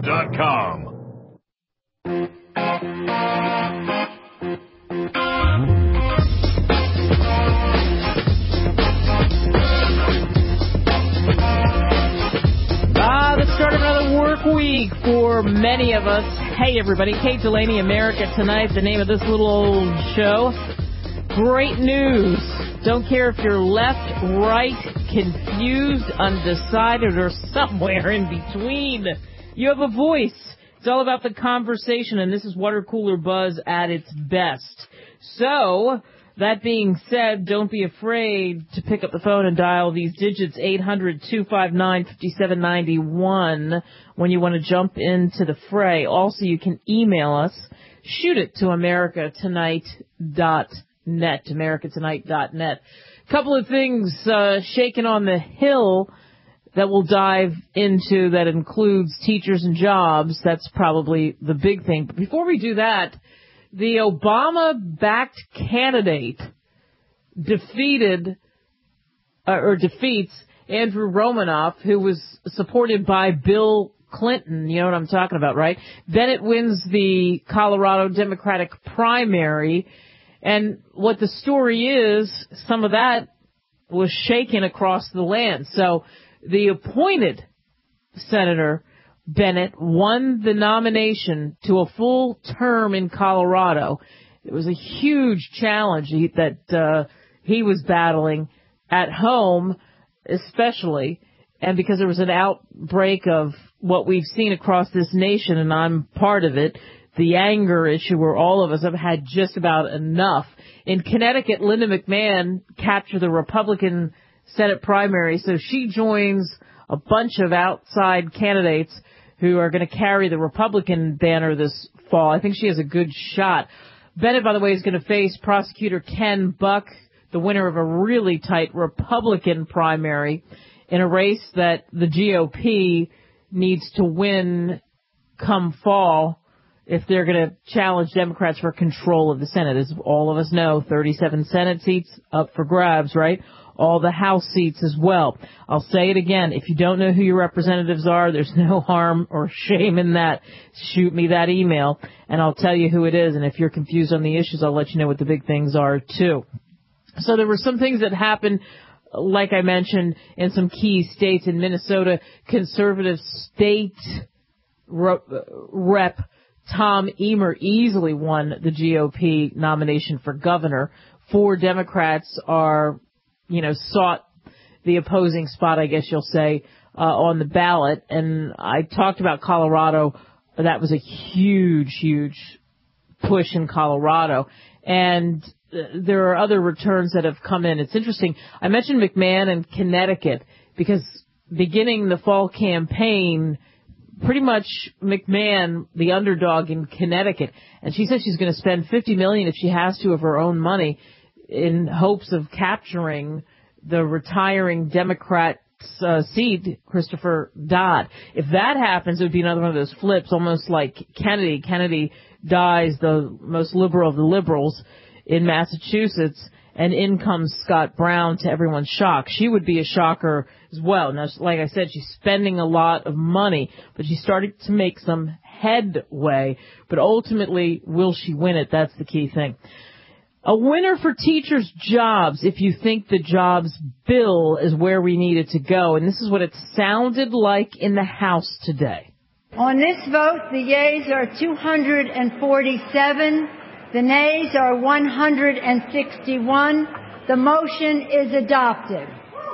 TheChairShot.com. The start of another work week for many of us. Hey, everybody. Kate Delaney, America Tonight, the name of this little old show. Great news. Don't care if you're left, right, confused, undecided, or somewhere in between. You have a voice. It's all about the conversation, and this is Water Cooler Buzz at its best. So, that being said, don't be afraid to pick up the phone and dial these digits, 800-259-5791, when you want to jump into the fray. Also, you can email us. Shoot it to americatonight.net, americatonight.net. Couple of things shaking on the Hill that we'll dive into that includes teachers and jobs. That's probably the big thing. But before we do that, the Obama-backed candidate defeats Andrew Romanoff, who was supported by Bill Clinton. You know what I'm talking about, right? Bennett wins the Colorado Democratic primary. And what the story is, some of that was shaken across the land. So the appointed Senator Bennett won the nomination to a full term in Colorado. It was a huge challenge that he was battling at home, especially, and because there was an outbreak of what we've seen across this nation, and I'm part of it, the anger issue where all of us have had just about enough. In Connecticut, Linda McMahon captured the Republican Senate primary, so she joins a bunch of outside candidates who are going to carry the Republican banner this fall. I think she has a good shot. Bennett, by the way, is going to face prosecutor Ken Buck, the winner of a really tight Republican primary, in a race that the GOP needs to win come fall if they're going to challenge Democrats for control of the Senate. As all of us know, 37 Senate seats up for grabs, right? All the House seats as well. I'll say it again. If you don't know who your representatives are, there's no harm or shame in that. Shoot me that email, and I'll tell you who it is. And if you're confused on the issues, I'll let you know what the big things are, too. So there were some things that happened, like I mentioned, in some key states. In Minnesota, conservative state rep Tom Emmer easily won the GOP nomination for governor. 4 Democrats are sought the opposing spot, I guess you'll say, on the ballot. And I talked about Colorado. That was a huge, huge push in Colorado. And there are other returns that have come in. It's interesting. I mentioned McMahon and Connecticut because beginning the fall campaign, pretty much McMahon, the underdog in Connecticut, and she said she's going to spend $50 million if she has to of her own money in hopes of capturing the retiring Democrat seat, Christopher Dodd. If that happens, it would be another one of those flips, almost like Kennedy. Kennedy dies, the most liberal of the liberals in Massachusetts, and in comes Scott Brown to everyone's shock. She would be a shocker as well. Now, like I said, she's spending a lot of money, but she's starting to make some headway. But ultimately, will she win it? That's the key thing. A winner for teachers' jobs if you think the jobs bill is where we need it to go. And this is what it sounded like in the House today. On this vote, the yeas are 247. The nays are 161. The motion is adopted.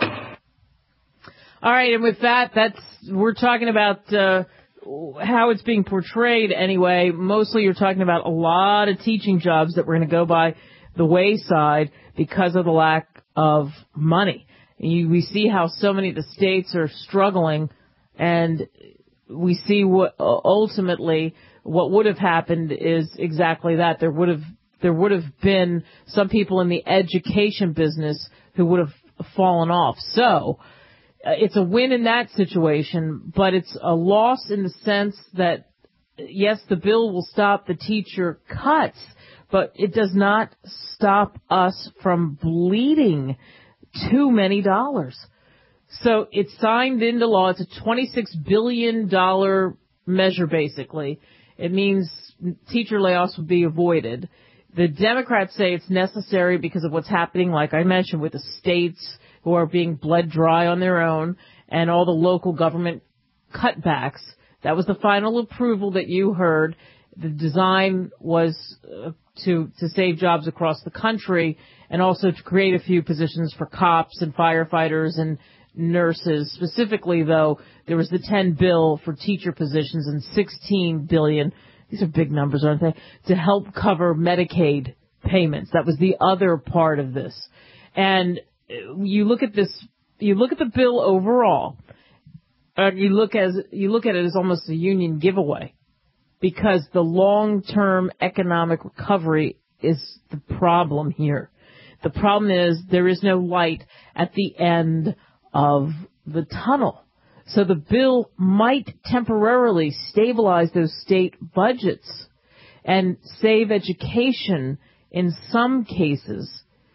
All right, and with that, we're talking about how it's being portrayed anyway. Mostly you're talking about a lot of teaching jobs that we're going to go by the wayside because of the lack of money. We see how so many of the states are struggling, and we see what ultimately what would have happened is exactly that. There would have been some people in the education business who would have fallen off. So it's a win in that situation, but it's a loss in the sense that, yes, the bill will stop the teacher cuts, but it does not stop us from bleeding too many dollars. So it's signed into law. It's a $26 billion measure, basically. It means teacher layoffs would be avoided. The Democrats say it's necessary because of what's happening, like I mentioned, with the states who are being bled dry on their own and all the local government cutbacks. That was the final approval that you heard. The design was to save jobs across the country and also to create a few positions for cops and firefighters and nurses. Specifically, though, there was the 10 bill for teacher positions and $16 billion. These are big numbers, aren't they? To help cover Medicaid payments. That was the other part of this. And you look at this, you look at the bill overall, you look at it as almost a union giveaway, because the long-term economic recovery is the problem here. The problem is there is no light at the end of the tunnel. So the bill might temporarily stabilize those state budgets and save education in some cases.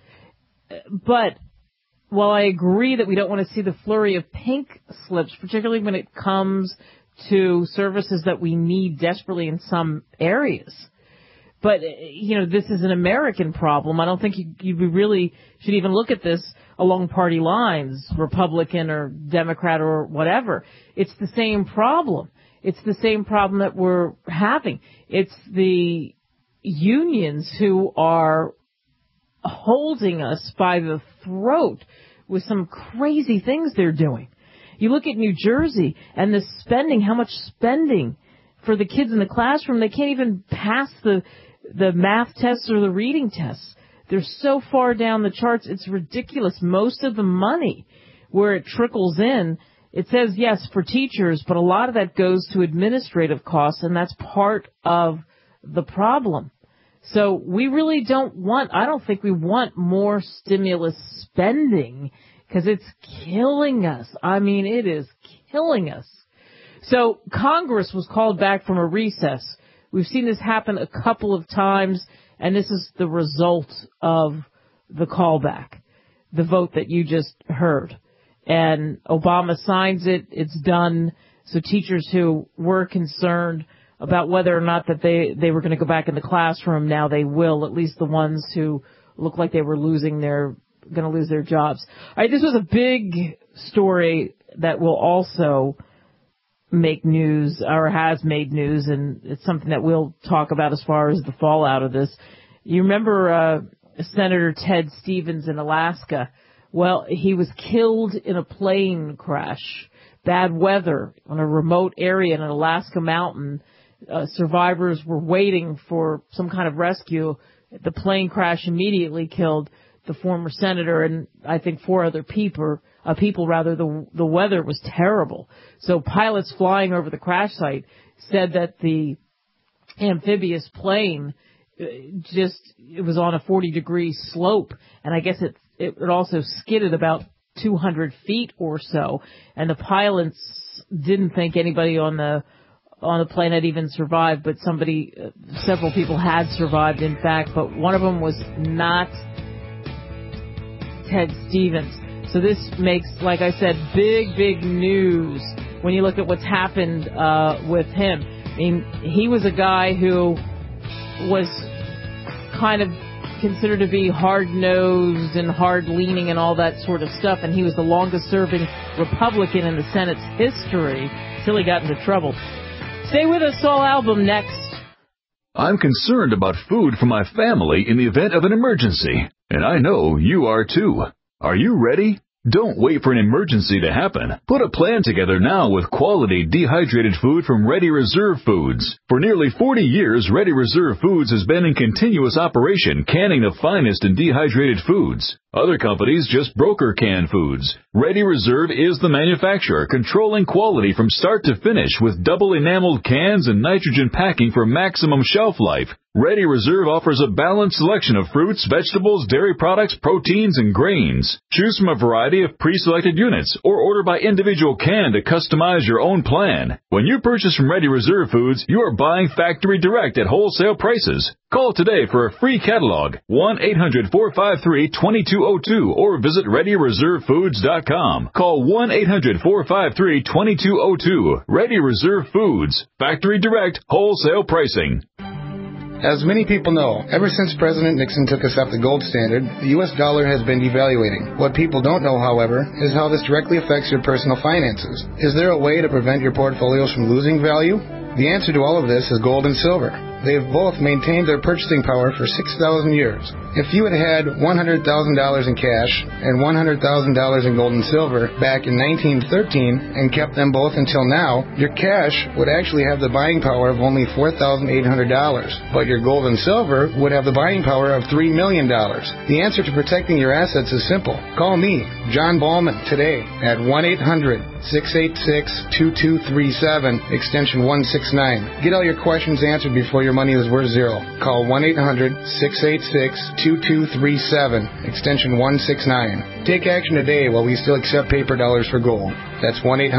But while I agree that we don't want to see the flurry of pink slips, particularly when it comes to services that we need desperately in some areas. But, this is an American problem. I don't think you really should even look at this along party lines, Republican or Democrat or whatever. It's the same problem. It's the same problem that we're having. It's the unions who are holding us by the throat with some crazy things they're doing. You look at New Jersey and the spending, how much spending for the kids in the classroom. They can't even pass the math tests or the reading tests. They're so far down the charts, it's ridiculous. Most of the money, where it trickles in, it says, yes, for teachers, but a lot of that goes to administrative costs, and that's part of the problem. So we really I don't think we want more stimulus spending, because it's killing us. I mean, it is killing us. So Congress was called back from a recess. We've seen this happen a couple of times, and this is the result of the callback, the vote that you just heard. And Obama signs it. It's done. So teachers who were concerned about whether or not that they were going to go back in the classroom, now they will, at least the ones who look like they were going to lose their jobs. All right, this was a big story that will also make news, or has made news, and it's something that we'll talk about as far as the fallout of this. You remember Senator Ted Stevens in Alaska? Well, he was killed in a plane crash. Bad weather on a remote area in an Alaska mountain. Survivors were waiting for some kind of rescue. The plane crash immediately killed the former senator and I think 4 other people. The weather was terrible. So pilots flying over the crash site said that the amphibious plane it was on a 40-degree slope, and I guess it also skidded about 200 feet or so, and the pilots didn't think anybody on the plane had even survived, but several people had survived, in fact, but one of them was not Ted Stevens. So this makes, like I said, big news when you look at what's happened with him. I mean, he was a guy who was kind of considered to be hard-nosed and hard-leaning and all that sort of stuff, and he was the longest-serving Republican in the Senate's history till he got into trouble. Stay with us, Saul Albom, next. I'm concerned about food for my family in the event of an emergency, and I know you are too. Are you ready? Don't wait for an emergency to happen. Put a plan together now with quality dehydrated food from Ready Reserve Foods. For nearly 40 years, Ready Reserve Foods has been in continuous operation, canning the finest in dehydrated foods. Other companies just broker canned foods. Ready Reserve is the manufacturer, controlling quality from start to finish with double enameled cans and nitrogen packing for maximum shelf life. Ready Reserve offers a balanced selection of fruits, vegetables, dairy products, proteins, and grains. Choose from a variety of pre-selected units or order by individual can to customize your own plan. When you purchase from Ready Reserve Foods, you are buying factory direct at wholesale prices. Call today for a free catalog, 1-800-453-2200. 2202 or visit ReadyReserveFoods.com. Call 1-800-453-2202. Ready Reserve Foods. Factory direct wholesale pricing. As many people know, ever since President Nixon took us up the gold standard, the U.S. dollar has been devaluating. What people don't know, however, is how this directly affects your personal finances. Is there a way to prevent your portfolios from losing value? The answer to all of this is gold and silver. They have both maintained their purchasing power for 6,000 years. If you had had $100,000 in cash and $100,000 in gold and silver back in 1913 and kept them both until now, your cash would actually have the buying power of only $4,800, but your gold and silver would have the buying power of $3 million. The answer to protecting your assets is simple. Call me, John Ballman, today at 1-800-686-2237, extension 169. Get all your questions answered before your money is worth zero. Call 1-800-686-2237, extension 169. Take action today while we still accept paper dollars for gold. That's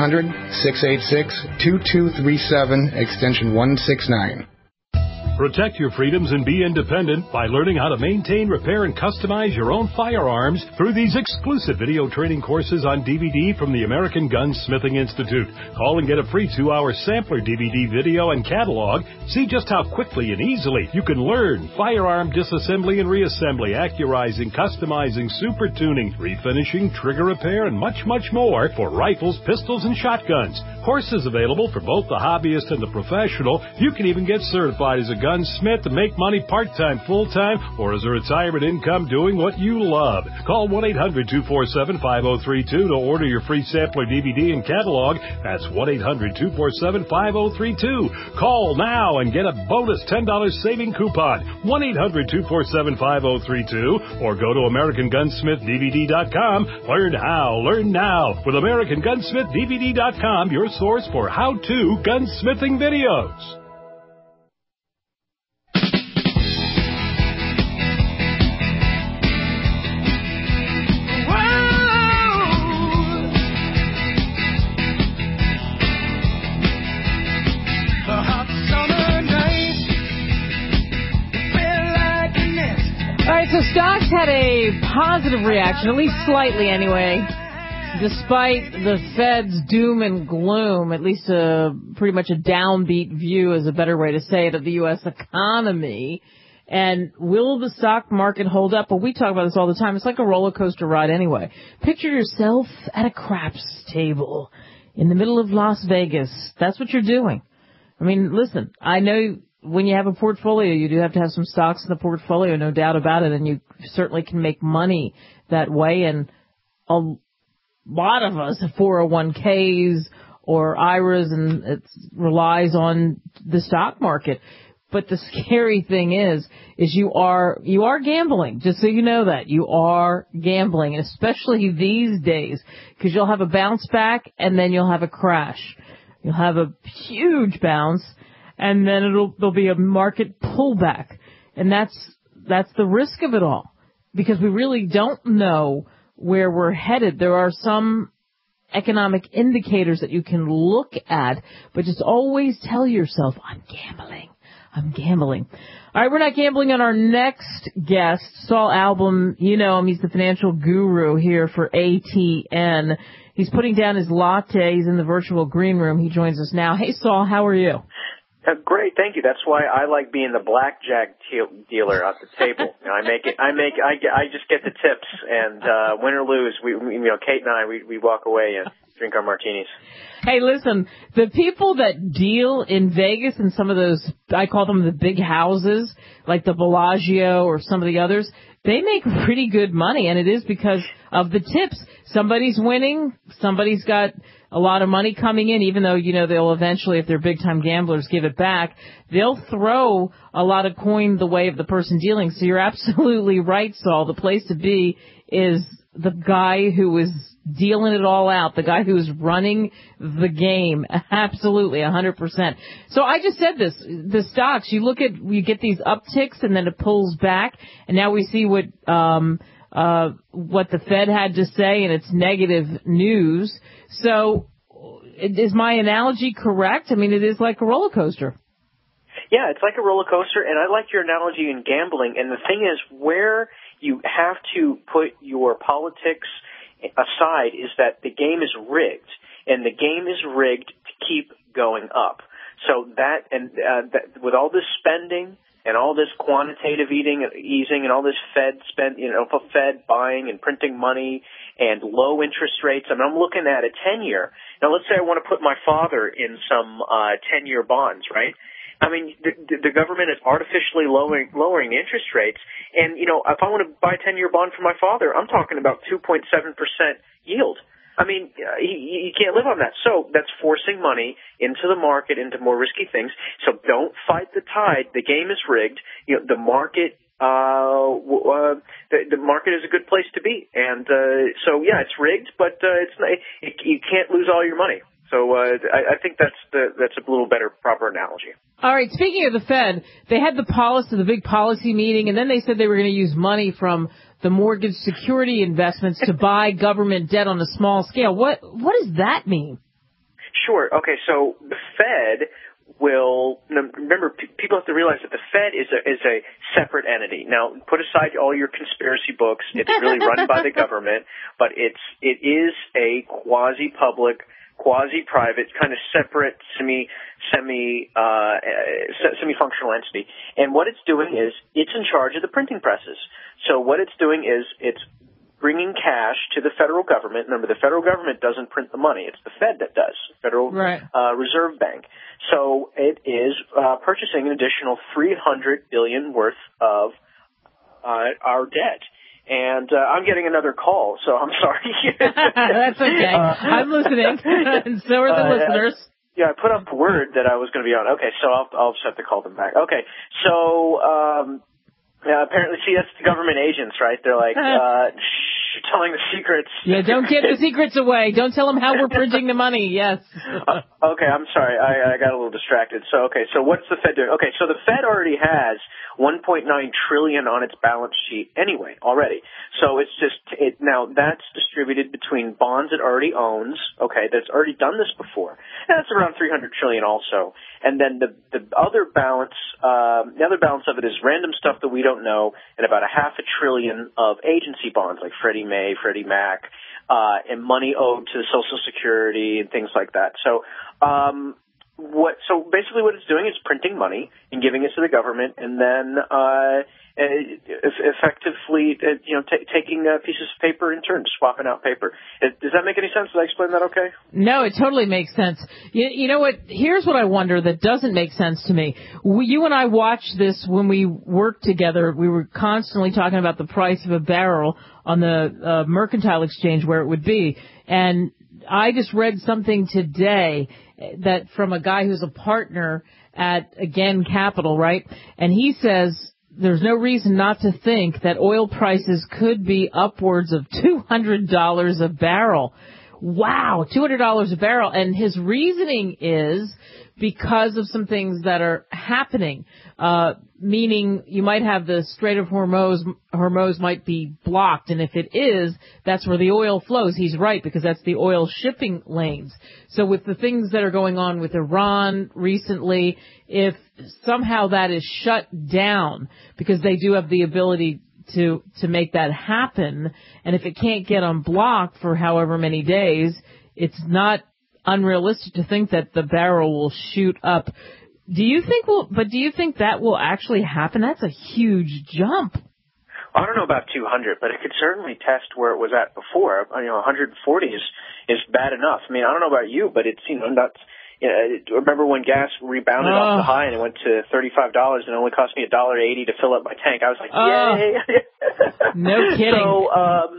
1-800-686-2237, extension 169. Protect your freedoms and be independent by learning how to maintain, repair, and customize your own firearms through these exclusive video training courses on DVD from the American Gunsmithing Institute. Call and get a free 2-hour sampler DVD video and catalog. See just how quickly and easily you can learn firearm disassembly and reassembly, accurizing, customizing, super tuning, refinishing, trigger repair, and much, much more for rifles, pistols, and shotguns. Courses available for both the hobbyist and the professional. You can even get certified as a gunsmith to make money part-time, full-time, or as a retirement income doing what you love. Call 1-800-247-5032 to order your free sampler DVD and catalog. That's 1-800-247-5032. Call now and get a bonus $10 saving coupon. 1-800-247-5032 or go to AmericanGunsmithDVD.com. Learn how, learn now with AmericanGunsmithDVD.com, your source for how-to gunsmithing videos. So stocks had a positive reaction, at least slightly anyway, despite the Fed's doom and gloom, at least pretty much a downbeat view is a better way to say it of the U.S. economy. And will the stock market hold up? Well, we talk about this all the time. It's like a roller coaster ride anyway. Picture yourself at a craps table in the middle of Las Vegas. That's what you're doing. I mean, listen, I know when you have a portfolio, you do have to have some stocks in the portfolio, no doubt about it, and you certainly can make money that way. And a lot of us have 401ks or IRAs, and it relies on the stock market. But the scary thing is you are gambling. Just so you know that you are gambling, and especially these days, because you'll have a bounce back and then you'll have a crash. You'll have a huge bounce, and then there'll be a market pullback. And that's the risk of it all, because we really don't know where we're headed. There are some economic indicators that you can look at, but just always tell yourself, I'm gambling. All right, we're not gambling on our next guest, Saul Albom. You know him. He's the financial guru here for ATN. He's putting down his latte. He's in the virtual green room. He joins us now. Hey, Saul, how are you? Great, thank you. That's why I like being the blackjack dealer at the table. You know, I just get the tips, and win or lose, Kate and I, we walk away and drink our martinis. Hey, listen, the people that deal in Vegas and some of those, I call them the big houses, like the Bellagio or some of the others, they make pretty good money, and it is because of the tips. Somebody's winning, somebody's got a lot of money coming in, even though, they'll eventually, if they're big-time gamblers, give it back. They'll throw a lot of coin the way of the person dealing. So you're absolutely right, Saul. The place to be is the guy who is dealing it all out, the guy who is running the game. Absolutely, 100%. So I just said this, the stocks, you get these upticks and then it pulls back, and now we see what the Fed had to say, and it's negative news. So is my analogy correct? I mean, it is like a roller coaster. Yeah, it's like a roller coaster, and I like your analogy in gambling. And the thing is, where you have to put your politics aside, is that the game is rigged, and the game is rigged to keep going up. So that, and with all this spending and all this quantitative easing and all this Fed buying and printing money and low interest rates, and I'm looking at a 10-year. Now, let's say I want to put my father in some 10-year bonds, right? I mean, the government is artificially lowering interest rates, and if I want to buy a 10-year bond for my father, I'm talking about 2.7% yield. I mean, you can't live on that. So that's forcing money into the market, into more risky things. So don't fight the tide. The game is rigged. The market, the market is a good place to be. And so yeah, it's rigged, but you can't lose all your money. So I think that's a little better, proper analogy. All right. Speaking of the Fed, they had the big policy meeting, and then they said they were going to use money from the mortgage security investments to buy government debt on a small scale. What does that mean? Sure. Okay. So the Fed will remember. People have to realize that the Fed is a separate entity. Now, put aside all your conspiracy books. It's really run by the government, but it is a quasi-public, quasi-private, kind of separate, semi-functional entity. And what it's doing is it's in charge of the printing presses. So what it's doing is it's bringing cash to the federal government. Remember, the federal government doesn't print the money. It's the Fed that does, Federal Reserve Bank. So it is purchasing an additional $300 billion worth of our debt. And I'm getting another call, so I'm sorry. That's okay. I'm listening, and so are the listeners. I put up the word that I was going to be on. Okay, so I'll just have to call them back. Okay, so apparently, see, that's the government agents, right? They're like telling the secrets. Yeah, don't give the secrets away. Don't tell them how we're printing the money. Yes. Okay, I'm sorry. I got a little distracted. So what's the Fed doing? Okay, so the Fed already has $1.9 trillion on its balance sheet anyway, already. So it's just, now that's distributed between bonds it already owns, okay, that's already done this before. And that's around $300 trillion also. And then the other balance of it is random stuff that we don't know, and about $500 billion of agency bonds like Freddie Mae, Freddie Mac, and money owed to Social Security and things like that. So, so basically what it's doing is printing money and giving it to the government, and then effectively, taking pieces of paper in turn, swapping out paper. Does that make any sense? Did I explain that okay? No, it totally makes sense. You know what? Here's what I wonder that doesn't make sense to me. You and I watched this when we worked together. We were constantly talking about the price of a barrel on the mercantile exchange, where it would be. And I just read something today that from a guy who's a partner at, again, Capital, right? And he says there's no reason not to think that oil prices could be upwards of $200 a barrel. Wow, $200 a barrel. And his reasoning is because of some things that are happening, meaning you might have the Strait of Hormuz might be blocked, and if it is, that's where the oil flows. He's right, because that's the oil shipping lanes. So with the things that are going on with Iran recently, if somehow that is shut down, because they do have the ability to make that happen, and if it can't get unblocked for however many days, it's not unrealistic to think that the barrel will shoot up. Do you think that will actually happen? That's a huge jump. I don't know about 200, but it could certainly test where it was at before. 140 is bad enough. I mean, I don't know about you, but it's, nuts. Remember when gas rebounded off the high and it went to $35 and it only cost me $1.80 to fill up my tank? I was like, yay! No kidding. So,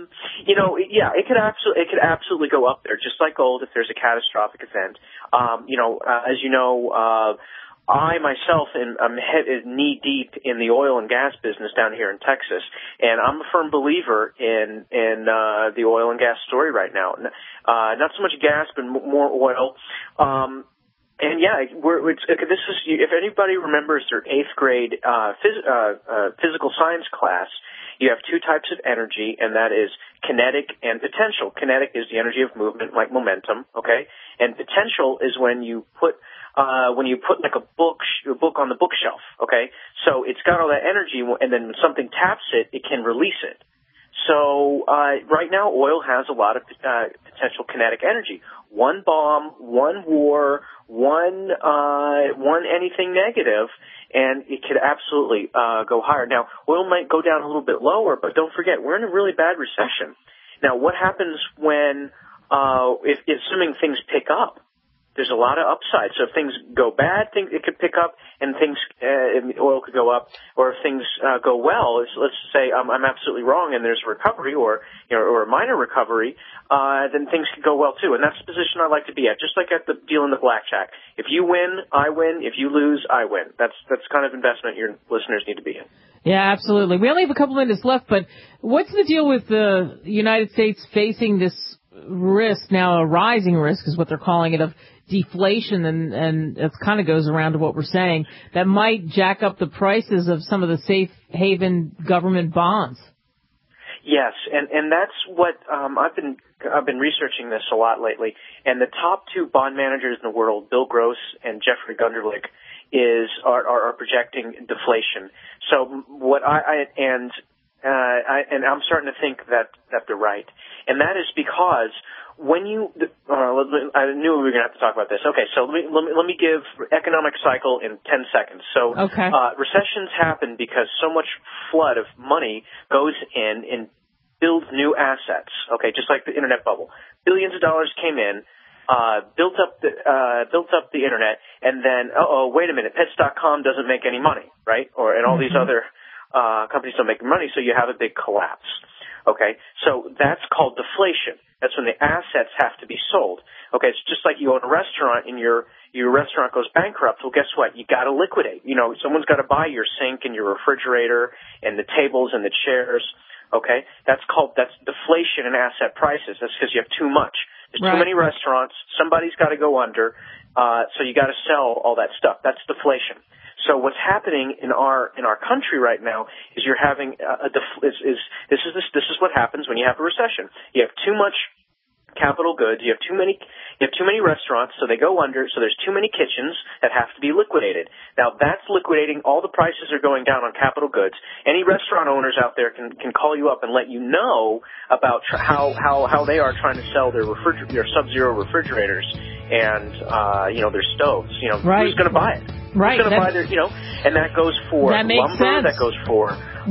it could absolutely go up there, just like gold if there's a catastrophic event. As you know, I myself am knee deep in the oil and gas business down here in Texas, and I'm a firm believer in the oil and gas story right now. Not so much gas, but more oil. And yeah, this is, if anybody remembers their 8th grade physical science class, you have two types of energy, and that is kinetic and potential. Kinetic is the energy of movement, like momentum, okay? And potential is when you put like a book on the bookshelf, okay? So it's got all that energy, and then when something taps it, it can release it. So right now, oil has a lot of potential kinetic energy. One bomb, one war, one anything negative, and it could absolutely go higher. Now, oil might go down a little bit lower, but don't forget, we're in a really bad recession. Now, what happens when, assuming things pick up? There's a lot of upside. So if things go bad, it could pick up, and oil could go up. Or if things go well, let's say I'm absolutely wrong, and there's a recovery or a minor recovery, then things could go well too. And that's the position I like to be at, just like at the deal in the blackjack. If you win, I win. If you lose, I win. That's kind of investment your listeners need to be in. Yeah, absolutely. We only have a couple minutes left, but what's the deal with the United States facing this risk now, a rising risk is what they're calling it, of deflation, and it kind of goes around to what we're saying, that might jack up the prices of some of the safe haven government bonds? Yes, and that's what I've been researching this a lot lately. And the top two bond managers in the world, Bill Gross and Jeffrey Gunderlich, are projecting deflation. So what and I'm starting to think that they're right, and that is because when I knew we were going to have to talk about this. Okay, so let me give economic cycle in 10 seconds. So okay. Recessions happen because so much flood of money goes in and builds new assets. Okay, just like the internet bubble, billions of dollars came in. Built up the internet, and then wait a minute, Pets.com doesn't make any money, right? And all these other companies don't make money, so you have a big collapse. Okay, so that's called deflation. That's when the assets have to be sold. Okay, it's just like you own a restaurant and your restaurant goes bankrupt. Well, guess what? You got to liquidate. Someone's got to buy your sink and your refrigerator and the tables and the chairs. Okay, that's deflation in asset prices. That's because you have too much. There's too many restaurants. Somebody's got to go under. So you got to sell all that stuff. That's deflation. So what's happening in our country right now is you're having this is what happens when you have a recession. You have too much capital goods. You have too many restaurants, so they go under. So there's too many kitchens that have to be liquidated. Now that's liquidating. All the prices are going down on capital goods. Any restaurant owners out there can call you up and let you know about how they are trying to sell their Sub-Zero refrigerators and their stoves. Who's going to buy it? Right. Who's going to buy their and that goes for lumber. Sense. That goes for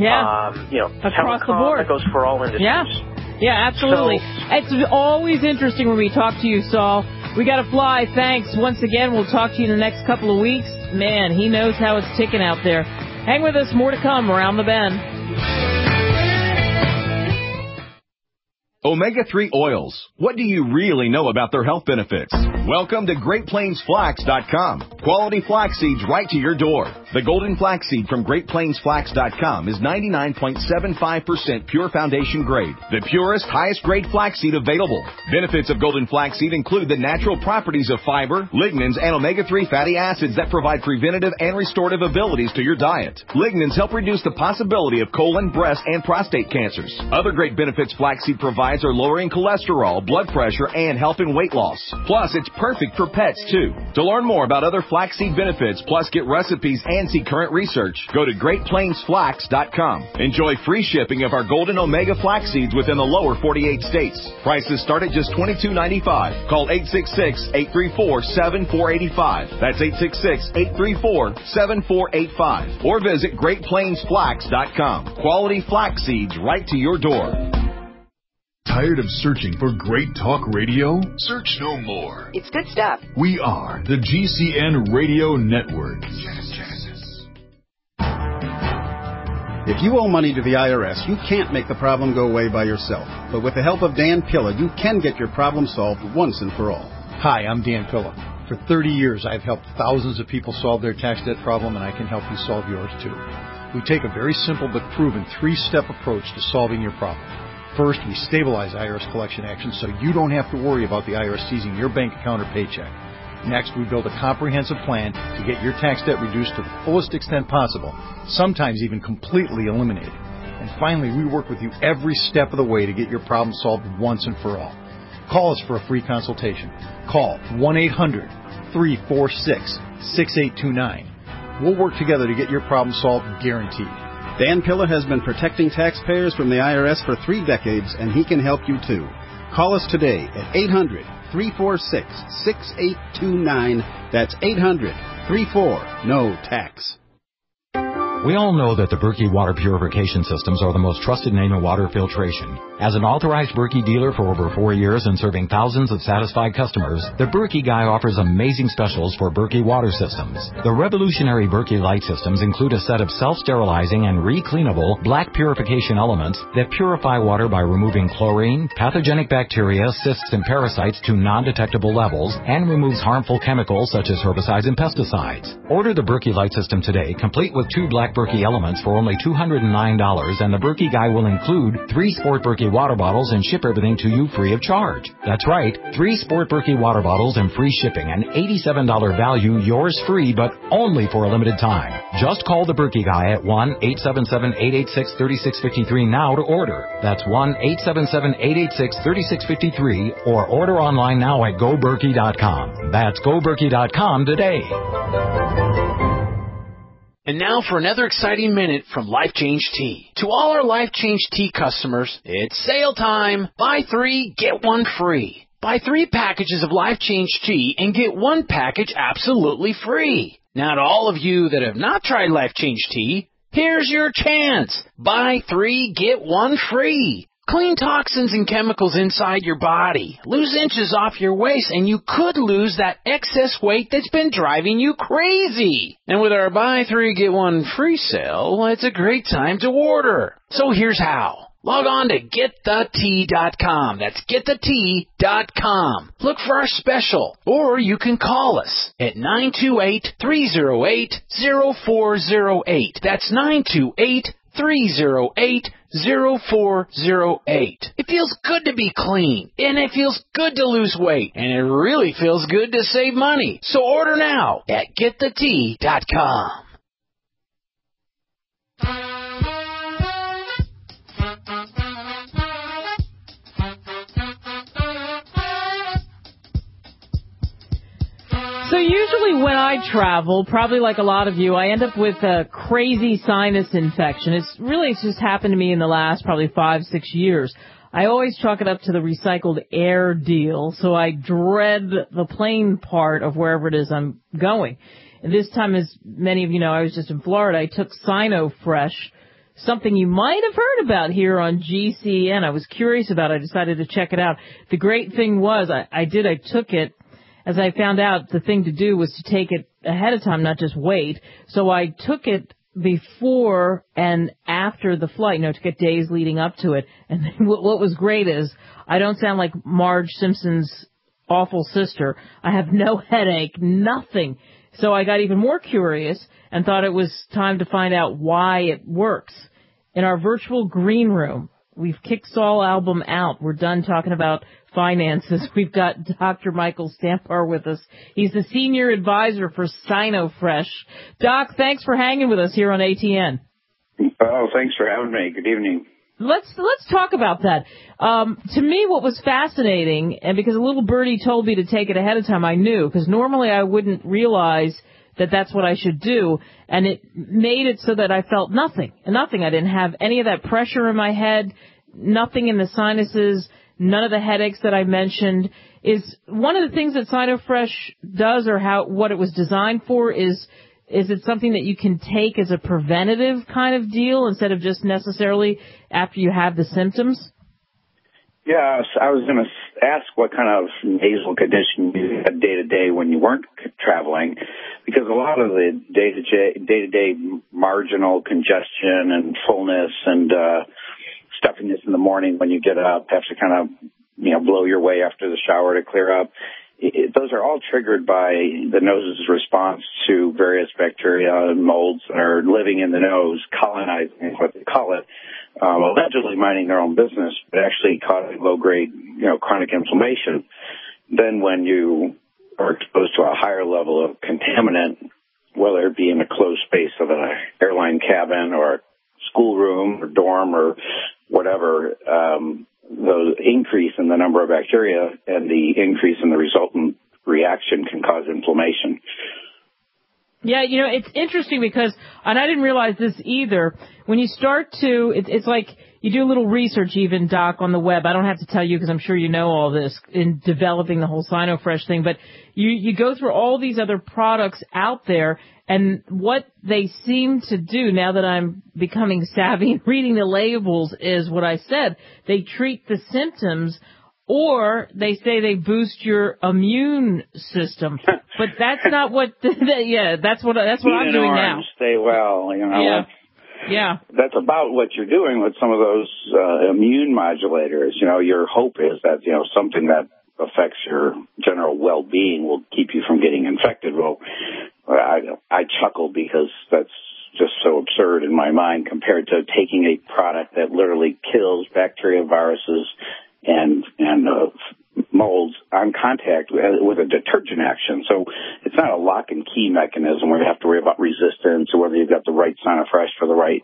across telecom. the board. That goes for all industries. Yeah, absolutely. It's always interesting when we talk to you, Saul. We got to fly. Thanks once again. We'll talk to you in the next couple of weeks. Man, he knows how it's ticking out there. Hang with us. More to come around the bend. Omega-3 oils. What do you really know about their health benefits? Welcome to GreatPlainsFlax.com. Quality flax seeds right to your door. The golden flaxseed from GreatPlainsFlax.com is 99.75% pure foundation grade. The purest, highest grade flaxseed available. Benefits of golden flaxseed include the natural properties of fiber, lignans, and omega-3 fatty acids that provide preventative and restorative abilities to your diet. Lignans help reduce the possibility of colon, breast, and prostate cancers. Other great benefits flaxseed provides are lowering cholesterol, blood pressure, and health and weight loss. Plus, it's perfect for pets, too. To learn more about other flaxseed benefits, plus get recipes and see current research, go to GreatPlainsFlax.com. Enjoy free shipping of our golden omega flax seeds within the lower 48 states. Prices start at just $22.95. Call 866-834-7485. That's 866-834-7485. Or visit GreatPlainsFlax.com. Quality flax seeds right to your door. Tired of searching for great talk radio? Search no more. It's good stuff. We are the GCN Radio Network. If you owe money to the IRS, you can't make the problem go away by yourself. But with the help of Dan Pilla, you can get your problem solved once and for all. Hi, I'm Dan Pilla. For 30 years, I've helped thousands of people solve their tax debt problem, and I can help you solve yours too. We take a very simple but proven 3-step approach to solving your problem. First, we stabilize IRS collection actions so you don't have to worry about the IRS seizing your bank account or paycheck. Next, we build a comprehensive plan to get your tax debt reduced to the fullest extent possible, sometimes even completely eliminated. And finally, we work with you every step of the way to get your problem solved once and for all. Call us for a free consultation. Call 1-800-346-6829. We'll work together to get your problem solved, guaranteed. Dan Pilla has been protecting taxpayers from the IRS for 3 decades, and he can help you too. Call us today at 800-346-6829. That's 800-34-NO-TAX. We all know that the Berkey water purification systems are the most trusted name in water filtration. As an authorized Berkey dealer for over 4 years and serving thousands of satisfied customers, the Berkey Guy offers amazing specials for Berkey water systems. The revolutionary Berkey Light systems include a set of self-sterilizing and re-cleanable black purification elements that purify water by removing chlorine, pathogenic bacteria, cysts, and parasites to non-detectable levels, and removes harmful chemicals such as herbicides and pesticides. Order the Berkey Light system today, complete with 2 black Berkey elements for only $209, and the Berkey Guy will include 3 Sport Berkey water bottles and ship everything to you free of charge. That's right, 3 Sport Berkey water bottles and free shipping, an $87 value, yours free, but only for a limited time. Just call the Berkey Guy at 1-877-886-3653 now to order. That's 1-877-886-3653, or order online now at GoBerkey.com. That's GoBerkey.com today. And now for another exciting minute from Life Change Tea. To all our Life Change Tea customers, it's sale time. Buy 3, get 1 free. Buy 3 packages of Life Change Tea and get 1 package absolutely free. Now to all of you that have not tried Life Change Tea, here's your chance. Buy 3, get 1 free. Clean toxins and chemicals inside your body. Lose inches off your waist, and you could lose that excess weight that's been driving you crazy. And with our buy 3, get 1 free sale, it's a great time to order. So here's how. Log on to GetTheTea.com. That's GetTheTea.com. Look for our special, or you can call us at 928-308-0408. That's 928-308-0408. It feels good to be clean, and it feels good to lose weight, and it really feels good to save money. So order now at GetTheTea.com. So usually when I travel, probably like a lot of you, I end up with a crazy sinus infection. It's just happened to me in the last probably 5-6 years. I always chalk it up to the recycled air deal, so I dread the plane part of wherever it is I'm going. And this time, as many of you know, I was just in Florida. I took SinoFresh, something you might have heard about here on GCN. I was curious about it. I decided to check it out. The great thing was I took it. As I found out, the thing to do was to take it ahead of time, not just wait. So I took it before and after the flight, to get days leading up to it. And what was great is I don't sound like Marge Simpson's awful sister. I have no headache, nothing. So I got even more curious and thought it was time to find out why it works. In our virtual green room, we've kicked Saul Album out. We're done talking about finances. We've got Dr. Michael Stampar with us. He's the senior advisor for SinoFresh. Doc, thanks for hanging with us here on ATN. Oh, thanks for having me. Good evening. Let's talk about that. To me, what was fascinating, and because a little birdie told me to take it ahead of time, I knew, because normally I wouldn't realize that that's what I should do, and it made it so that I felt nothing. I didn't have any of that pressure in my head, nothing in the sinuses, none of the headaches that I mentioned. Is one of the things that SinoFresh does, or what it was designed for, is it something that you can take as a preventative kind of deal instead of just necessarily after you have the symptoms? Yeah, I was going to ask what kind of nasal condition you had day to day when you weren't traveling, because a lot of the day-to-day marginal congestion and fullness and stuffiness in the morning when you get up, have to kind of blow your way after the shower to clear up. Those are all triggered by the nose's response to various bacteria and molds that are living in the nose, colonizing is what they call it, allegedly minding their own business, but actually causing low-grade, chronic inflammation. Then when you are exposed to a higher level of contaminant, whether it be in a closed space of an airline cabin or a schoolroom or dorm or whatever, the increase in the number of bacteria and the increase in the resultant reaction can cause inflammation. Yeah, it's interesting because, and I didn't realize this either, when you start to, it's like you do a little research even, Doc, on the web. I don't have to tell you because I'm sure you know all this in developing the whole SinoFresh thing, but you go through all these other products out there, and what they seem to do, now that I'm becoming savvy and reading the labels, is what I said. They treat the symptoms, or they say they boost your immune system, but that's not what. That's what I'm doing now. Stay well, Yeah. That's about what you're doing with some of those immune modulators. Your hope is that something that affects your general well-being will keep you from getting infected. Well, I chuckle because that's just so absurd in my mind compared to taking a product that literally kills bacteria, viruses, and molds on contact with a detergent action. So it's not a lock and key mechanism where you have to worry about resistance or whether you've got the right SinoFresh for the right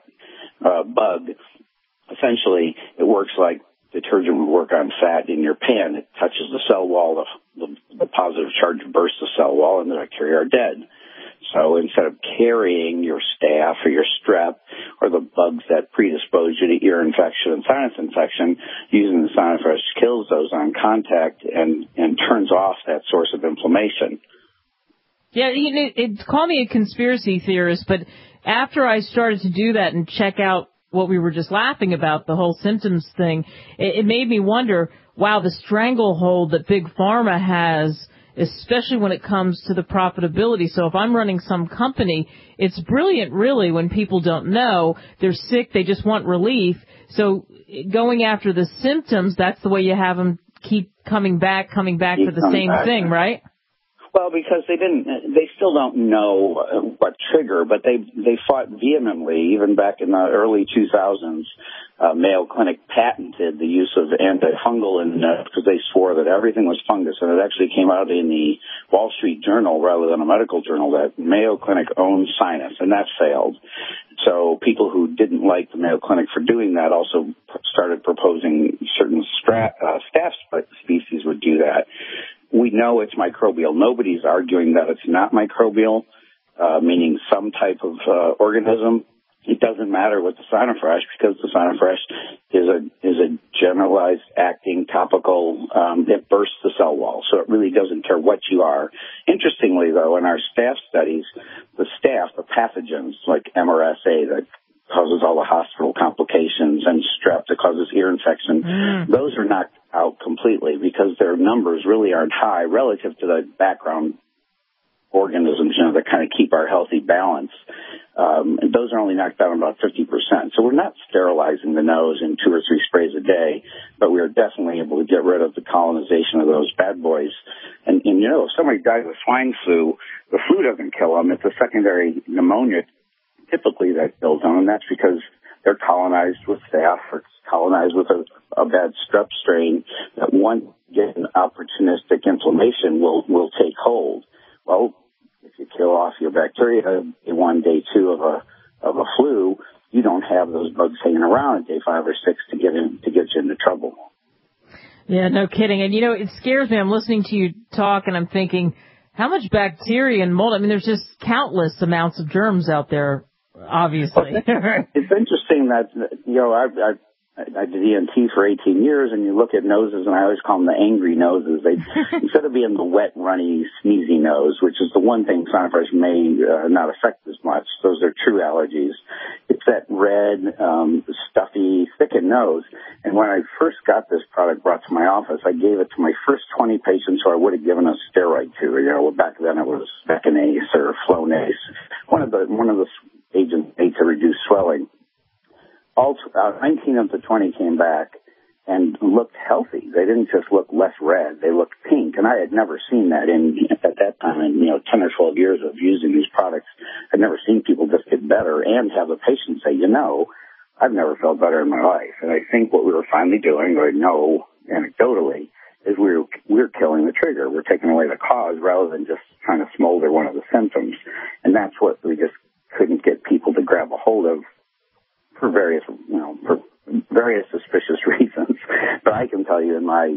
bug. Essentially, it works like detergent would work on fat in your pan. It touches the cell wall, the positive charge bursts the cell wall, and the bacteria are dead. So instead of carrying your staph or your strep or the bugs that predispose you to ear infection and sinus infection, using the SinoFresh kills those on contact and turns off that source of inflammation. Yeah, call me a conspiracy theorist, but after I started to do that and check out what we were just laughing about, the whole symptoms thing, it made me wonder, wow, the stranglehold that Big Pharma has, especially when it comes to the profitability. So if I'm running some company, it's brilliant, really, when people don't know, they're sick, they just want relief. So going after the symptoms, that's the way you have them keep coming back for the same thing, right? Well, because they still don't know what trigger, but they fought vehemently, even back in the early 2000s. Mayo Clinic patented the use of antifungal because they swore that everything was fungus, and it actually came out in the Wall Street Journal rather than a medical journal that Mayo Clinic owned sinus, and that failed. So people who didn't like the Mayo Clinic for doing that also started proposing certain staph species would do that. We know it's microbial. Nobody's arguing that it's not microbial, meaning some type of organism. It doesn't matter with the SinoFresh because the SinoFresh is a generalized acting topical that bursts the cell wall. So it really doesn't care what you are. Interestingly, though, in our staph studies, the pathogens like MRSA that causes all the hospital complications and strep that causes ear infection, those are knocked out completely because their numbers really aren't high relative to the background organisms, that kind of keep our healthy balance. And those are only knocked down about 50%. So we're not sterilizing the nose in 2 or 3 sprays a day, but we are definitely able to get rid of the colonization of those bad boys. And if somebody dies of swine flu, the flu doesn't kill them. It's a secondary pneumonia typically that kills them, and that's because they're colonized with staph or colonized with a bad strep strain that once get an opportunistic inflammation will take hold. Well, if you kill off your bacteria day 1, day 2 of a flu, you don't have those bugs hanging around at day 5 or 6 to get you into trouble. Yeah, no kidding. And it scares me. I'm listening to you talk and I'm thinking, how much bacteria and mold? I mean, there's just countless amounts of germs out there, obviously. It's interesting that, I did ENT for 18 years, and you look at noses, and I always call them the angry noses. They instead of being the wet, runny, sneezy nose, which is the one thing SinoFresh may not affect as much. Those are true allergies. It's that red, stuffy, thickened nose. And when I first got this product brought to my office, I gave it to my first 20 patients who I would have given a steroid to. Back then it was Beckinase or Flonase, one of the agents made to reduce swelling. 19 of the 20 came back and looked healthy. They didn't just look less red; they looked pink. And I had never seen that at that time in 10 or 12 years of using these products. I'd never seen people just get better and have the patient say, I've never felt better in my life. And I think what we were finally doing, or I know anecdotally, is we're killing the trigger. We're taking away the cause rather than just trying to smolder one of the symptoms. And that's what we just couldn't get people to grab a hold of. For various suspicious reasons. But I can tell you in my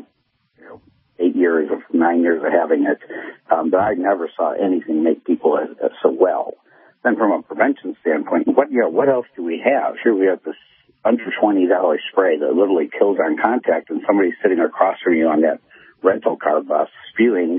9 years of having it, that I never saw anything make people so well. then from a prevention standpoint, what else do we have? Here we have this under $20 spray that literally kills on contact, and somebody's sitting across from you on that rental car bus spewing.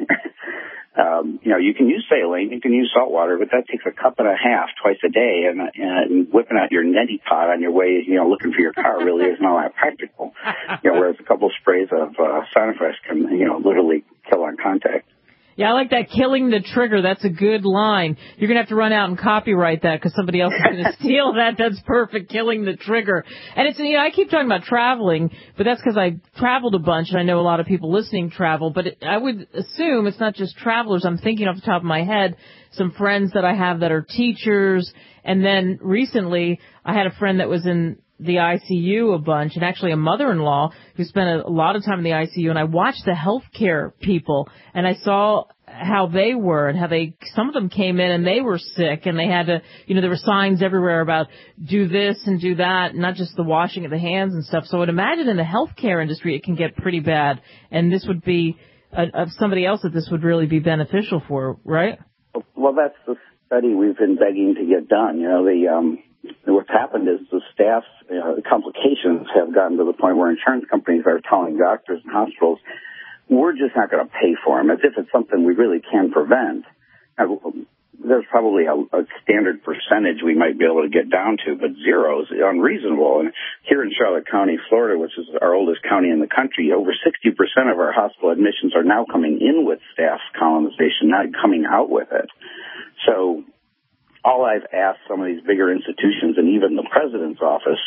You can use saline, you can use salt water, but that takes a cup and a half twice a day, and whipping out your neti pot on your way, looking for your car really isn't all that practical. Whereas a couple sprays of Sinofresh can, literally kill on contact. Yeah, I like that, killing the trigger. That's a good line. You're going to have to run out and copyright that because somebody else is going to steal that. That's perfect, killing the trigger. And it's, I keep talking about traveling, but that's because I traveled a bunch, and I know a lot of people listening travel. But I would assume it's not just travelers. I'm thinking off the top of my head, some friends that I have that are teachers. And then recently, I had a friend that was in the ICU a bunch, and actually a mother-in-law who spent a lot of time in the ICU, and I watched the healthcare people, and I saw how they were and how some of them came in and they were sick, and they had to, there were signs everywhere about do this and do that, not just the washing of the hands and stuff. So I'd imagine in the healthcare industry it can get pretty bad, and this would be of somebody else that this would really be beneficial for, right? Well, that's the study we've been begging to get done. What's happened is the staff's complications have gotten to the point where insurance companies are telling doctors and hospitals, we're just not going to pay for them, as if it's something we really can prevent. There's probably a standard percentage we might be able to get down to, but zero is unreasonable. And here in Charlotte County, Florida, which is our oldest county in the country, over 60% of our hospital admissions are now coming in with staph colonization, not coming out with it. So all I've asked some of these bigger institutions and even the president's office,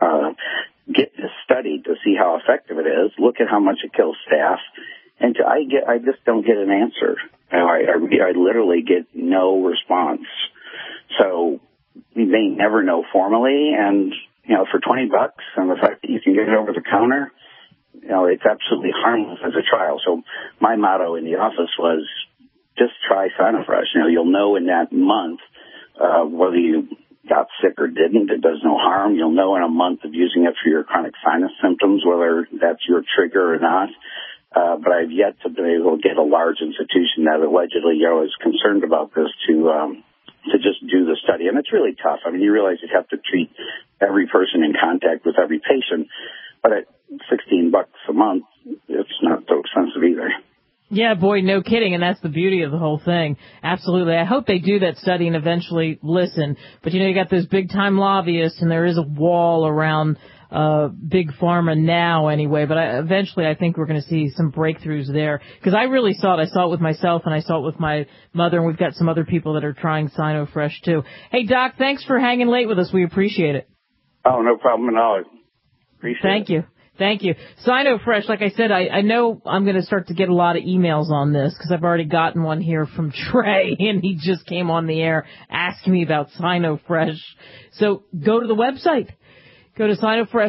get this studied to see how effective it is, look at how much it kills staph, and I just don't get an answer. I literally get no response. So we may never know formally, and, for $20 and the fact that you can get it over the counter, it's absolutely harmless as a trial. So my motto in the office was just try Sinofresh. You'll know in that month whether you got sick or didn't. It does no harm. You'll know in a month of using it for your chronic sinus symptoms whether that's your trigger or not. But I've yet to be able to get a large institution that allegedly is concerned about this to just do the study. And it's really tough. You realize you'd have to treat every person in contact with every patient, but at $16 a month, it's not so expensive either. Yeah, boy, no kidding, and that's the beauty of the whole thing. Absolutely. I hope they do that study and eventually listen. But, you got those big-time lobbyists, and there is a wall around Big Pharma now anyway. But eventually I think we're going to see some breakthroughs there. Because I really saw it. I saw it with myself, and I saw it with my mother, and we've got some other people that are trying Sinofresh, too. Hey, Doc, thanks for hanging late with us. We appreciate it. Oh, no problem at all. Appreciate it. Thank you. Thank you. Sinofresh, like I said, I know I'm going to start to get a lot of emails on this because I've already gotten one here from Trey, and he just came on the air asking me about Sinofresh. So go to the website. Go to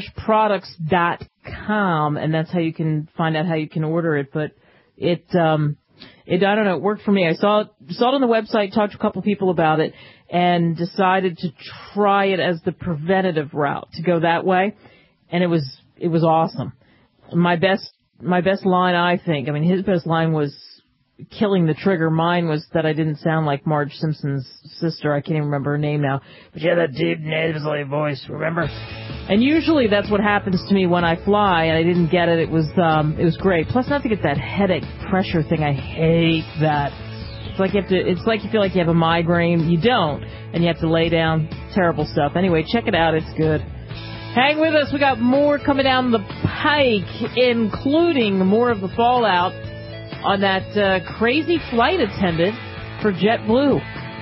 SinofreshProducts.com, and that's how you can find out how you can order it. But I don't know, it worked for me. I saw it on the website, talked to a couple of people about it, and decided to try it as the preventative route, to go that way. And it was awesome. My best line, I think. His best line was killing the trigger. Mine was that I didn't sound like Marge Simpson's sister. I can't even remember her name now. But she had that deep nasally voice, remember? And usually that's what happens to me when I fly, and I didn't get it. It was great. Plus, not to get that headache pressure thing. I hate that. It's like you feel like you have a migraine. You don't, and you have to lay down. Terrible stuff. Anyway, check it out. It's good. Hang with us. We got more coming down the pike, including more of the fallout on that crazy flight attendant for JetBlue.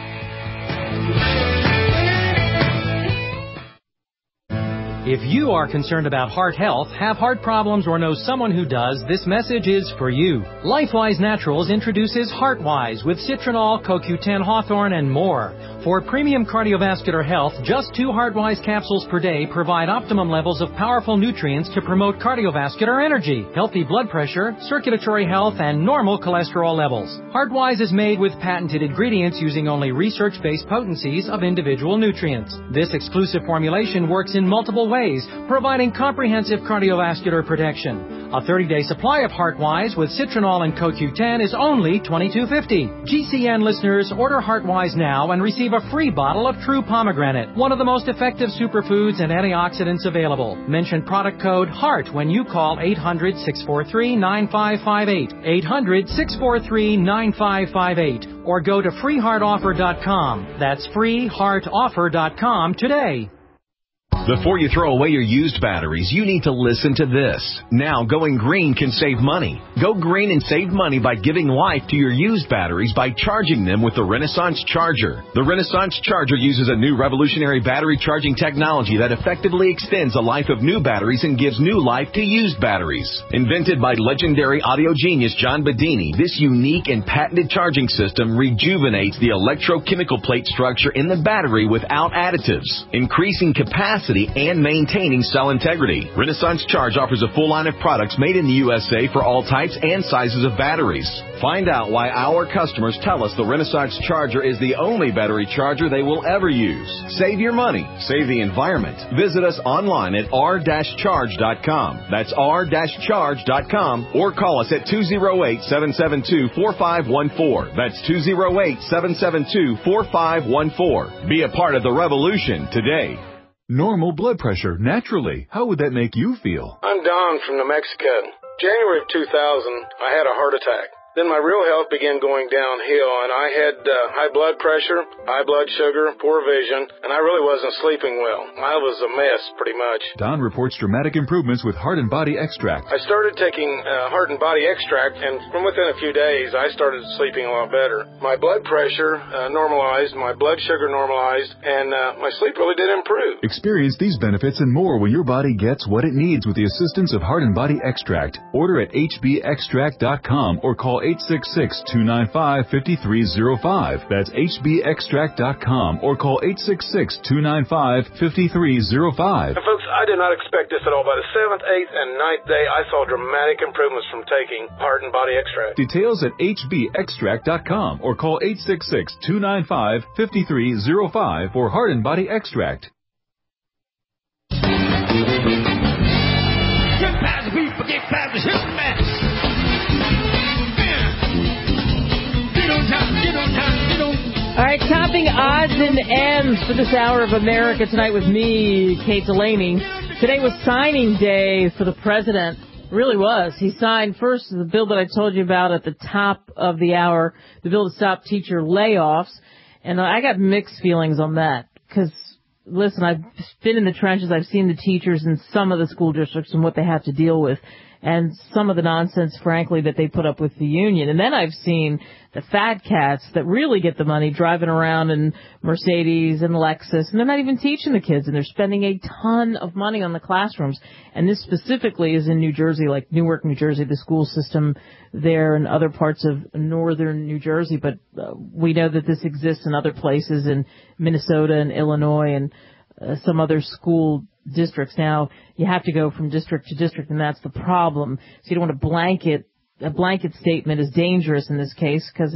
If you are concerned about heart health, have heart problems, or know someone who does, this message is for you. LifeWise Naturals introduces HeartWise with citronal, CoQ10 hawthorn, and more. For premium cardiovascular health, just 2 HeartWise capsules per day provide optimum levels of powerful nutrients to promote cardiovascular energy, healthy blood pressure, circulatory health, and normal cholesterol levels. HeartWise is made with patented ingredients using only research-based potencies of individual nutrients. This exclusive formulation works in multiple ways ways, providing comprehensive cardiovascular protection. A 30-day supply of Heartwise with Citronol and CoQ10 is only $22.50. GCN listeners, order Heartwise now and receive a free bottle of True Pomegranate, one of the most effective superfoods and antioxidants available. Mention product code HEART when you call 800-643-9558. 800-643-9558. Or go to freeheartoffer.com. That's freeheartoffer.com today. Before you throw away your used batteries, you need to listen to this. Now, going green can save money. Go green and save money by giving life to your used batteries by charging them with the Renaissance Charger. The Renaissance Charger uses a new revolutionary battery charging technology that effectively extends the life of new batteries and gives new life to used batteries. Invented by legendary audio genius John Bedini, this unique and patented charging system rejuvenates the electrochemical plate structure in the battery without additives, increasing capacity and maintaining cell integrity. Renaissance Charge offers a full line of products made in the USA for all types and sizes of batteries. Find out why our customers tell us the Renaissance Charger is the only battery charger they will ever use. Save your money. Save the environment. Visit us online at r-charge.com. That's r-charge.com, or call us at 208-772-4514. That's 208-772-4514. Be a part of the revolution today. Normal blood pressure, naturally. How would that make you feel? I'm Don from New Mexico. January of 2000, I had a heart attack. Then my real health began going downhill, and I had high blood pressure, high blood sugar, poor vision, and I really wasn't sleeping well. I was a mess, pretty much. Don reports dramatic improvements with Heart and Body Extract. I started taking Heart and Body Extract, and from within a few days, I started sleeping a lot better. My blood pressure normalized, my blood sugar normalized, and my sleep really did improve. Experience these benefits and more when your body gets what it needs with the assistance of Heart and Body Extract. Order at hbextract.com or call 866-295-5305. That's hbextract.com or call 866-295-5305. And folks, I did not expect this at all. By the 7th, 8th, and 9th day, I saw dramatic improvements from taking Heart and Body Extract. Details at hbextract.com or call 866-295-5305 for Heart and Body Extract. Get past the people, get past the hill man. All right, topping odds and ends for this hour of America tonight with me, Kate Delaney. Today was signing day for the president. It really was. He signed first the bill that I told you about at the top of the hour, the bill to stop teacher layoffs. And I got mixed feelings on that because, listen, I've been in the trenches. I've seen the teachers in some of the school districts and what they have to deal with, and some of the nonsense, frankly, that they put up with the union. And then I've seen the fat cats that really get the money driving around in Mercedes and Lexus, and they're not even teaching the kids, and they're spending a ton of money on the classrooms. And this specifically is in New Jersey, like Newark, New Jersey, the school system there, and other parts of northern New Jersey. But we know that this exists in other places in Minnesota and Illinois and some other school districts. Now, you have to go from district to district, and that's the problem. So you don't want a blanket statement is dangerous in this case, because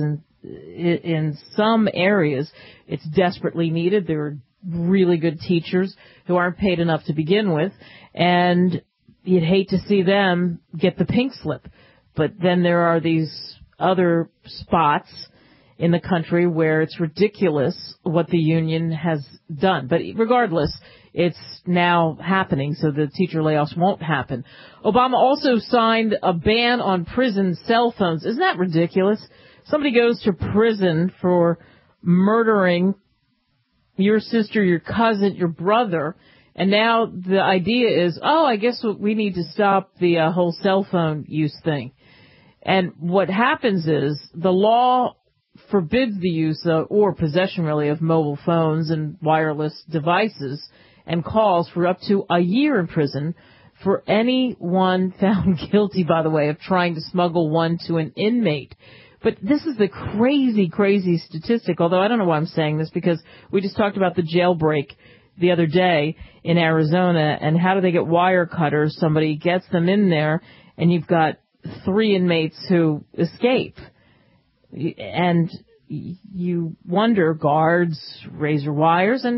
in some areas it's desperately needed. There are really good teachers who aren't paid enough to begin with, and you'd hate to see them get the pink slip. But then there are these other spots in the country where it's ridiculous what the union has done. But regardless, it's now happening, so the teacher layoffs won't happen. Obama also signed a ban on prison cell phones. Isn't that ridiculous? Somebody goes to prison for murdering your sister, your cousin, your brother, and now the idea is, I guess we need to stop the whole cell phone use thing. And what happens is the law forbids the use or possession, really, of mobile phones and wireless devices, and calls for up to a year in prison for anyone found guilty, by the way, of trying to smuggle one to an inmate. But this is the crazy, crazy statistic, although I don't know why I'm saying this, because we just talked about the jailbreak the other day in Arizona, and how do they get wire cutters? Somebody gets them in there, and you've got 3 inmates who escape. And you wonder, guards, razor wires, and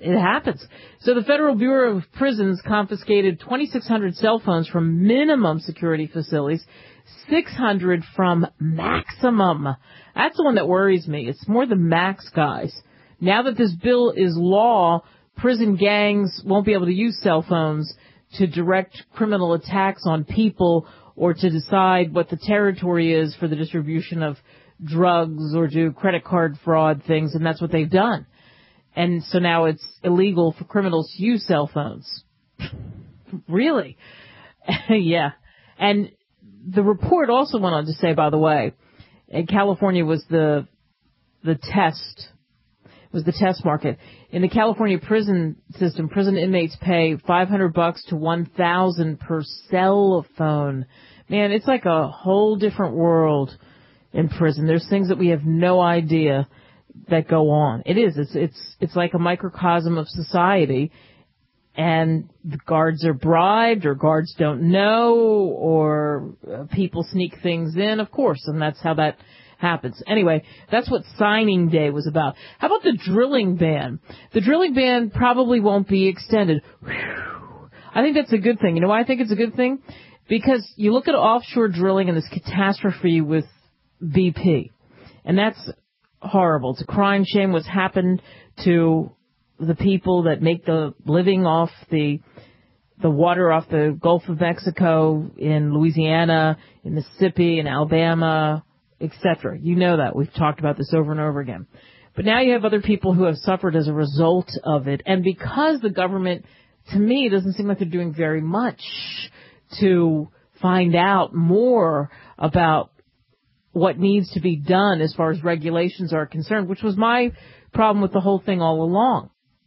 it happens. So the Federal Bureau of Prisons confiscated 2,600 cell phones from minimum security facilities, 600 from maximum. That's the one that worries me. It's more the max guys. Now that this bill is law, prison gangs won't be able to use cell phones to direct criminal attacks on people or to decide what the territory is for the distribution of drugs or do credit card fraud things, and that's what they've done. And so now it's illegal for criminals to use cell phones. Really? Yeah. And the report also went on to say, by the way, California was the test market. In the California prison system, prison inmates pay $500 to $1,000 per cell phone. Man, it's like a whole different world in prison. There's things that we have no idea that go on. It is. It's like a microcosm of society, and the guards are bribed, or guards don't know, or people sneak things in, of course, and that's how that happens. Anyway, that's what signing day was about. How about the drilling ban? The drilling ban probably won't be extended. Whew. I think that's a good thing. You know why I think it's a good thing? Because you look at offshore drilling and this catastrophe with BP, and that's horrible. It's a crime, shame what's happened to the people that make the living off the water off the Gulf of Mexico, in Louisiana, in Mississippi, in Alabama, etc. You know that. We've talked about this over and over again. But now you have other people who have suffered as a result of it. And because the government, to me, doesn't seem like they're doing very much to find out more about what needs to be done as far as regulations are concerned, which was my problem with the whole thing all along.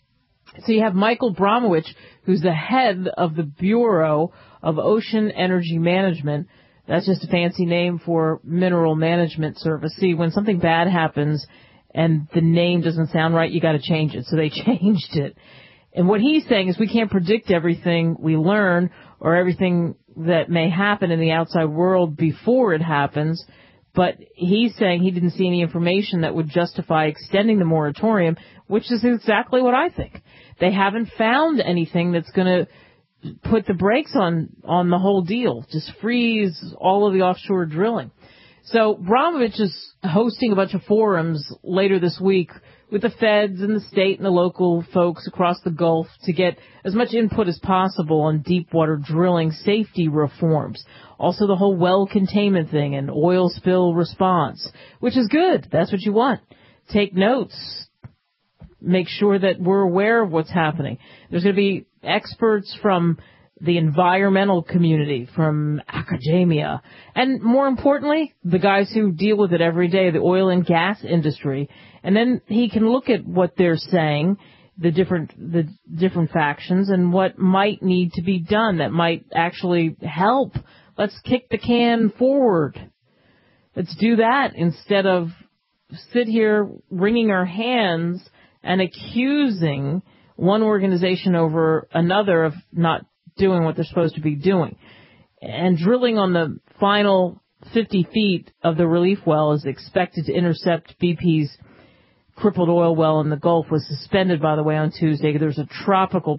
So you have Michael Bromwich, who's the head of the Bureau of Ocean Energy Management. That's just a fancy name for Mineral Management Service. See, when something bad happens and the name doesn't sound right, you got to change it. So they changed it. And what he's saying is we can't predict everything we learn or everything that may happen in the outside world before it happens. But he's saying he didn't see any information that would justify extending the moratorium, which is exactly what I think. They haven't found anything that's going to put the brakes on the whole deal, just freeze all of the offshore drilling. So Bromwich is hosting a bunch of forums later this week with the feds and the state and the local folks across the Gulf to get as much input as possible on deep water drilling safety reforms. Also the whole well containment thing and oil spill response, which is good. That's what you want. Take notes. Make sure that we're aware of what's happening. There's going to be experts from the environmental community, from academia, and more importantly, the guys who deal with it every day, the oil and gas industry. And then he can look at what they're saying, the different factions, and what might need to be done that might actually help. Let's kick the can forward. Let's do that instead of sit here wringing our hands and accusing one organization over another of not doing what they're supposed to be doing. And drilling on the final 50 feet of the relief well is expected to intercept BP's crippled oil well in the Gulf was suspended, by the way, on Tuesday. There was a tropical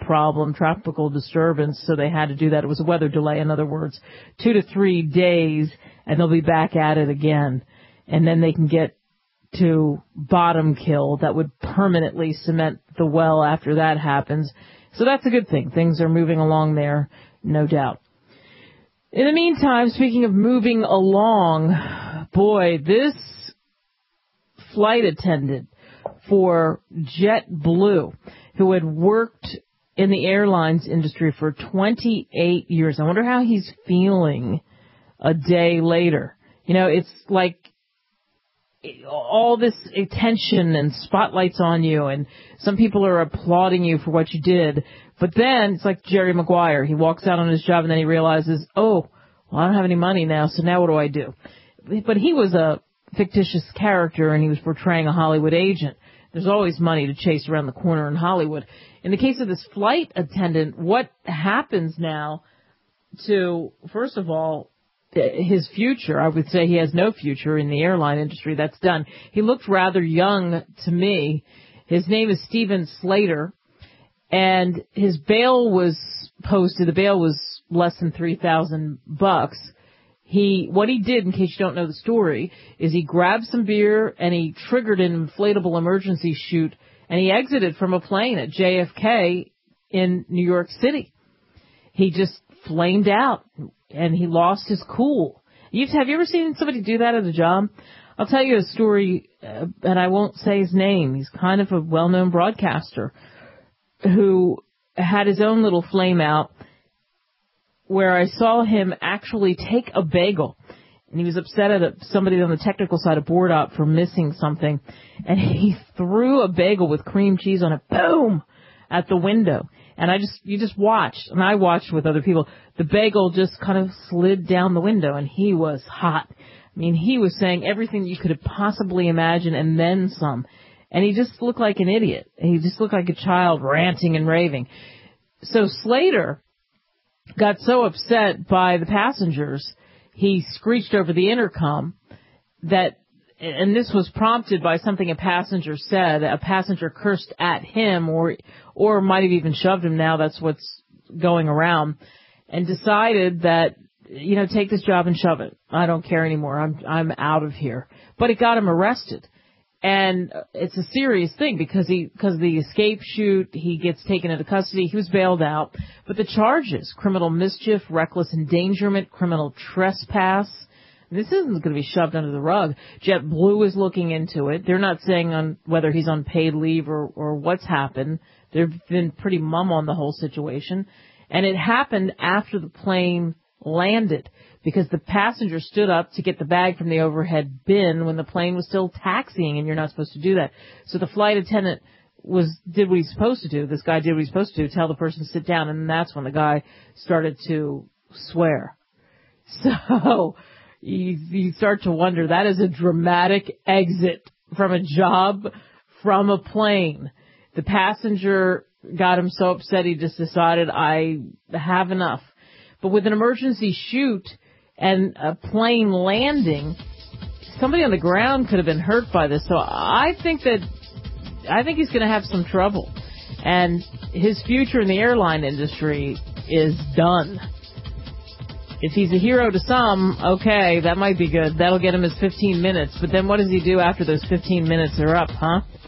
disturbance, so they had to do that. It was a weather delay, in other words, 2 to 3 days, and they'll be back at it again. And then they can get to bottom kill that would permanently cement the well after that happens. So that's a good thing. Things are moving along there, no doubt. In the meantime, speaking of moving along, boy, this flight attendant for JetBlue, who had worked in the airlines industry for 28 years. I wonder how he's feeling a day later. You know, it's like all this attention and spotlights on you, and some people are applauding you for what you did. But then it's like Jerry Maguire. He walks out on his job and then he realizes, oh, well, I don't have any money now, so now what do I do? But he was a fictitious character and he was portraying a Hollywood agent. There's always money to chase around the corner in Hollywood. In the case of this flight attendant, what happens now to, first of all, his future? I would say he has no future in the airline industry. That's done. He looked rather young to me. His name is Steven Slater, and his bail was posted. The bail was less than $3,000. What he did, in case you don't know the story, is he grabbed some beer and he triggered an inflatable emergency chute, and he exited from a plane at JFK in New York City. He just flamed out, and he lost his cool. Have you ever seen somebody do that at a job? I'll tell you a story, and I won't say his name. He's kind of a well-known broadcaster who had his own little flame out, where I saw him actually take a bagel, and he was upset at somebody on the technical side of board op for missing something, and he threw a bagel with cream cheese on it, boom, at the window. And you just watched, and I watched with other people. The bagel just kind of slid down the window, and he was hot. I mean, he was saying everything you could have possibly imagined and then some. And he just looked like an idiot. He just looked like a child ranting and raving. So Slater got so upset by the passengers, he screeched over the intercom that, and this was prompted by something a passenger said. A passenger cursed at him or might have even shoved him. Now that's what's going around, and decided that, take this job and shove it. I don't care anymore. I'm out of here. But it got him arrested. And it's a serious thing because the escape chute, he gets taken into custody. He was bailed out. But the charges, criminal mischief, reckless endangerment, criminal trespass, this isn't going to be shoved under the rug. JetBlue is looking into it. They're not saying on whether he's on paid leave or what's happened. They've been pretty mum on the whole situation. And it happened after the plane landed, because the passenger stood up to get the bag from the overhead bin when the plane was still taxiing, and you're not supposed to do that. So the flight attendant did what he's supposed to do. This guy did what he's supposed to do, tell the person to sit down, and that's when the guy started to swear. So you start to wonder, that is a dramatic exit from a job from a plane. The passenger got him so upset he just decided, I have enough. But with an emergency chute and a plane landing, somebody on the ground could have been hurt by this. So I think he's going to have some trouble. And his future in the airline industry is done. If he's a hero to some, okay, that might be good. That'll get him his 15 minutes. But then what does he do after those 15 minutes are up, huh?